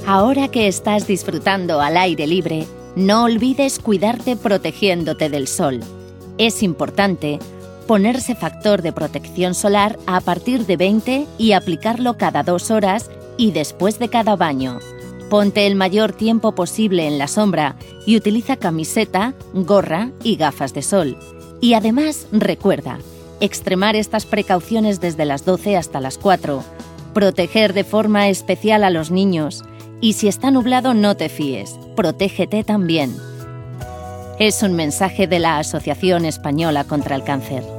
Ahora que estás disfrutando al aire libre, no olvides cuidarte protegiéndote del sol. Es importante ponerse factor de protección solar a partir de 20 y aplicarlo cada 2 horas y después de cada baño. Ponte el mayor tiempo posible en la sombra y utiliza camiseta, gorra y gafas de sol. Y además, recuerda, extremar estas precauciones desde las 12 hasta las 4, proteger de forma especial a los niños y si está nublado no te fíes, protégete también. Es un mensaje de la Asociación Española contra el Cáncer.